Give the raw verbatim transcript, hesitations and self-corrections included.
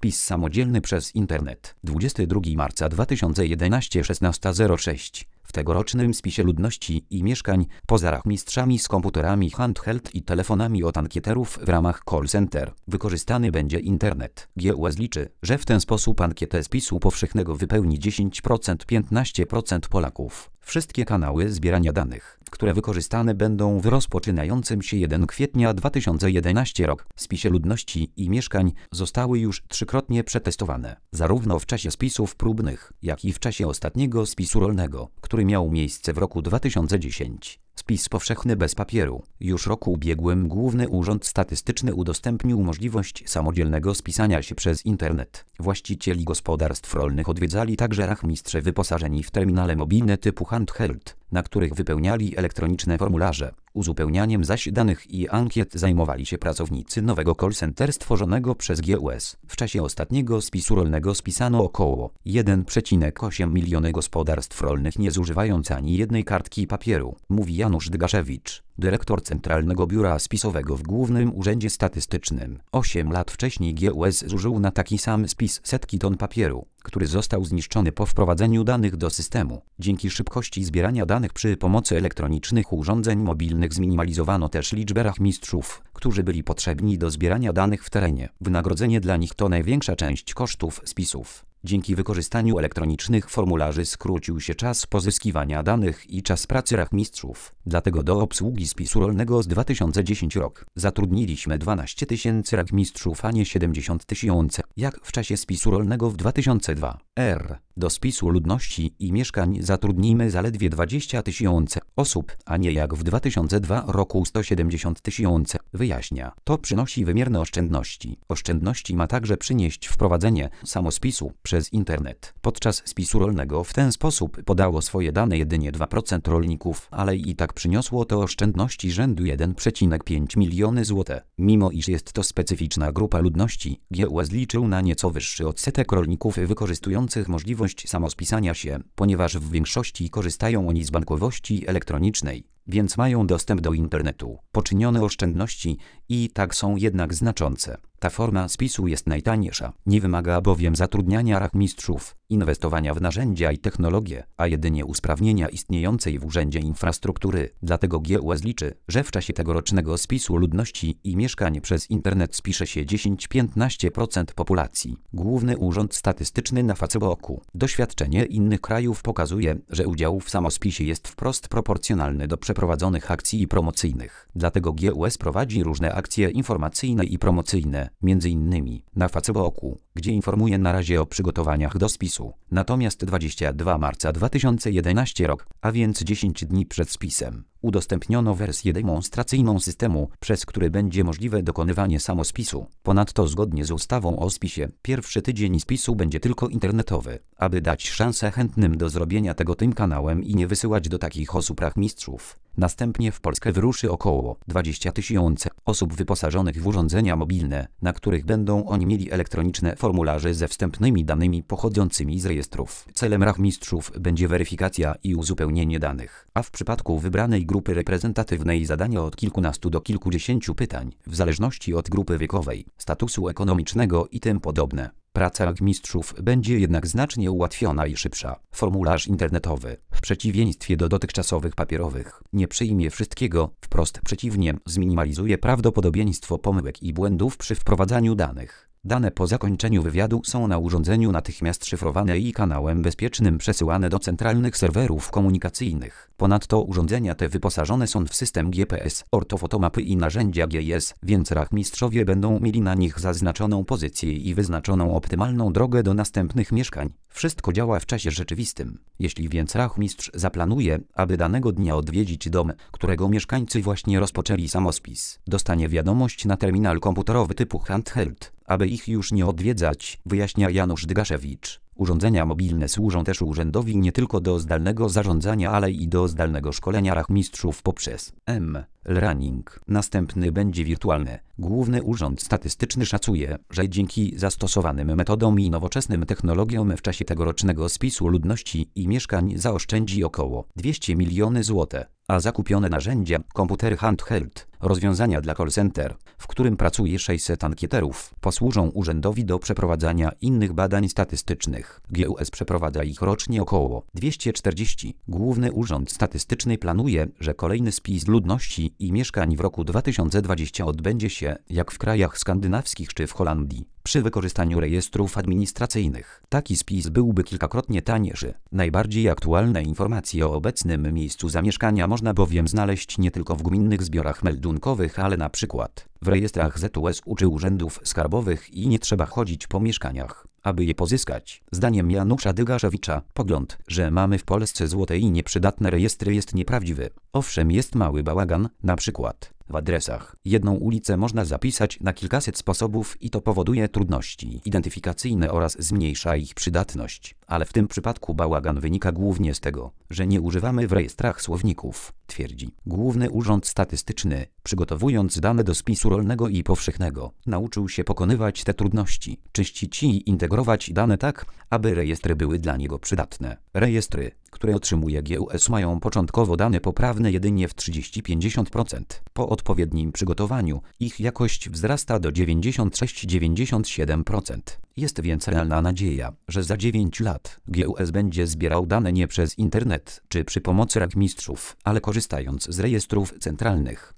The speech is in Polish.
Spis samodzielny przez internet. dwudziestego drugiego marca dwa tysiące jedenastego, szesnasta zero sześć. W tegorocznym spisie ludności i mieszkań, poza rachmistrzami z komputerami handheld i telefonami od ankieterów w ramach call center, wykorzystany będzie internet. G U S liczy, że w ten sposób ankietę spisu powszechnego wypełni dziesięć procent do piętnastu procent Polaków. Wszystkie kanały zbierania danych, które wykorzystane będą w rozpoczynającym się pierwszego kwietnia dwa tysiące jedenastego rok spisie ludności i mieszkań, zostały już trzykrotnie przetestowane, zarówno w czasie spisów próbnych, jak i w czasie ostatniego spisu rolnego, który miał miejsce w roku dwa tysiące dziesiątym. Spis powszechny bez papieru. Już roku ubiegłym Główny Urząd Statystyczny udostępnił możliwość samodzielnego spisania się przez internet. Właścicieli gospodarstw rolnych odwiedzali także rachmistrze wyposażeni w terminale mobilne typu handheld, na których wypełniali elektroniczne formularze. Uzupełnianiem zaś danych i ankiet zajmowali się pracownicy nowego call center stworzonego przez G U S. W czasie ostatniego spisu rolnego spisano około jeden przecinek osiem miliona gospodarstw rolnych, nie zużywając ani jednej kartki papieru, mówi Janusz Dygaszewicz, dyrektor Centralnego Biura Spisowego w Głównym Urzędzie Statystycznym. Osiem lat wcześniej G U S zużył na taki sam spis setki ton papieru, który został zniszczony po wprowadzeniu danych do systemu. Dzięki szybkości zbierania danych przy pomocy elektronicznych urządzeń mobilnych zminimalizowano też liczbę rachmistrzów, którzy byli potrzebni do zbierania danych w terenie. Wynagrodzenie dla nich to największa część kosztów spisów. Dzięki wykorzystaniu elektronicznych formularzy skrócił się czas pozyskiwania danych i czas pracy rachmistrzów. Dlatego do obsługi spisu rolnego z dwa tysiące dziesiątego roku zatrudniliśmy dwanaście tysięcy rachmistrzów, a nie siedemdziesiąt tysięcy, jak w czasie spisu rolnego w dwa tysiące drugiego. R. Do spisu ludności i mieszkań zatrudnimy zaledwie dwadzieścia tysięcy osób, a nie jak w dwa tysiące drugiego roku sto siedemdziesiąt tysięcy, wyjaśnia. To przynosi wymierne oszczędności. Oszczędności ma także przynieść wprowadzenie samospisu przez internet. Podczas spisu rolnego w ten sposób podało swoje dane jedynie dwa procent rolników, ale i tak przyniosło to oszczędności rzędu jeden przecinek pięć miliona złotych. Mimo iż jest to specyficzna grupa ludności, G U S liczył na nieco wyższy odsetek rolników wykorzystujących możliwość samospisania się, ponieważ w większości korzystają oni z bankowości elektronicznej, więc mają dostęp do internetu. Poczynione oszczędności i tak są jednak znaczące. Ta forma spisu jest najtańsza, nie wymaga bowiem zatrudniania rachmistrzów, inwestowania w narzędzia i technologie, a jedynie usprawnienia istniejącej w urzędzie infrastruktury. Dlatego G U S liczy, że w czasie tegorocznego spisu ludności i mieszkań przez internet spisze się dziesięć do piętnastu procent populacji. Główny Urząd Statystyczny na Facebooku. Doświadczenie innych krajów pokazuje, że udział w samospisie jest wprost proporcjonalny do przeprowadzonych akcji promocyjnych. Dlatego G U S prowadzi różne akcje informacyjne i promocyjne, między innymi na Facebooku, gdzie informuje na razie o przygotowaniach do spisu. Natomiast dwudziestego drugiego marca dwa tysiące jedenastego roku, a więc dziesięć dni przed spisem, udostępniono wersję demonstracyjną systemu, przez który będzie możliwe dokonywanie samospisu. Ponadto zgodnie z ustawą o spisie, pierwszy tydzień spisu będzie tylko internetowy, aby dać szansę chętnym do zrobienia tego tym kanałem i nie wysyłać do takich osób rachmistrzów. Następnie w Polskę wyruszy około dwadzieścia tysięcy osób wyposażonych w urządzenia mobilne, na których będą oni mieli elektroniczne formularze ze wstępnymi danymi pochodzącymi z rejestrów. Celem rachmistrzów będzie weryfikacja i uzupełnienie danych, a w przypadku wybranej grupy reprezentatywnej zadania od kilkunastu do kilkudziesięciu pytań, w zależności od grupy wiekowej, statusu ekonomicznego i tym podobne. Praca rachmistrzów będzie jednak znacznie ułatwiona i szybsza. Formularz internetowy, w przeciwieństwie do dotychczasowych papierowych, nie przyjmie wszystkiego, wprost przeciwnie, zminimalizuje prawdopodobieństwo pomyłek i błędów przy wprowadzaniu danych. Dane po zakończeniu wywiadu są na urządzeniu natychmiast szyfrowane i kanałem bezpiecznym przesyłane do centralnych serwerów komunikacyjnych. Ponadto urządzenia te wyposażone są w system G P S, ortofotomapy i narzędzia G I S, więc rachmistrzowie będą mieli na nich zaznaczoną pozycję i wyznaczoną optymalną drogę do następnych mieszkań. Wszystko działa w czasie rzeczywistym. Jeśli więc rachmistrz zaplanuje, aby danego dnia odwiedzić dom, którego mieszkańcy właśnie rozpoczęli samospis, dostanie wiadomość na terminal komputerowy typu handheld, aby ich już nie odwiedzać, wyjaśnia Janusz Dygaszewicz. Urządzenia mobilne służą też urzędowi nie tylko do zdalnego zarządzania, ale i do zdalnego szkolenia rachmistrzów poprzez e-learning. Następny będzie wirtualny. Główny Urząd Statystyczny szacuje, że dzięki zastosowanym metodom i nowoczesnym technologiom w czasie tegorocznego spisu ludności i mieszkań zaoszczędzi około dwieście milionów złotych, a zakupione narzędzia, komputery handheld, rozwiązania dla call center, w którym pracuje sześćset ankieterów, posłużą urzędowi do przeprowadzania innych badań statystycznych. G U S przeprowadza ich rocznie około dwieście czterdzieści. Główny Urząd Statystyczny planuje, że kolejny spis ludności i mieszkań w roku dwa tysiące dwudziestym odbędzie się, jak w krajach skandynawskich czy w Holandii, przy wykorzystaniu rejestrów administracyjnych. Taki spis byłby kilkakrotnie tańszy. Najbardziej aktualne informacje o obecnym miejscu zamieszkania można bowiem znaleźć nie tylko w gminnych zbiorach meldunkowych, ale na przykład w rejestrach Z U S U czy urzędów skarbowych i nie trzeba chodzić po mieszkaniach, aby je pozyskać. Zdaniem Janusza Dygaszewicza, pogląd, że mamy w Polsce złote i nieprzydatne rejestry jest nieprawdziwy. Owszem, jest mały bałagan, na przykład w adresach. Jedną ulicę można zapisać na kilkaset sposobów i to powoduje trudności identyfikacyjne oraz zmniejsza ich przydatność. Ale w tym przypadku bałagan wynika głównie z tego, że nie używamy w rejestrach słowników, twierdzi. Główny Urząd Statystyczny, przygotowując dane do spisu rolnego i powszechnego, nauczył się pokonywać te trudności, czyścić i integrować dane tak, aby rejestry były dla niego przydatne. Rejestry, które otrzymuje G U S, mają początkowo dane poprawne jedynie w trzydzieści do pięćdziesięciu procent. Po odpowiednim przygotowaniu ich jakość wzrasta do dziewięćdziesiąt sześć do dziewięćdziesięciu siedmiu procent. Jest więc realna nadzieja, że za dziewięć lat G U S będzie zbierał dane nie przez internet czy przy pomocy rachmistrzów, ale korzystając z rejestrów centralnych.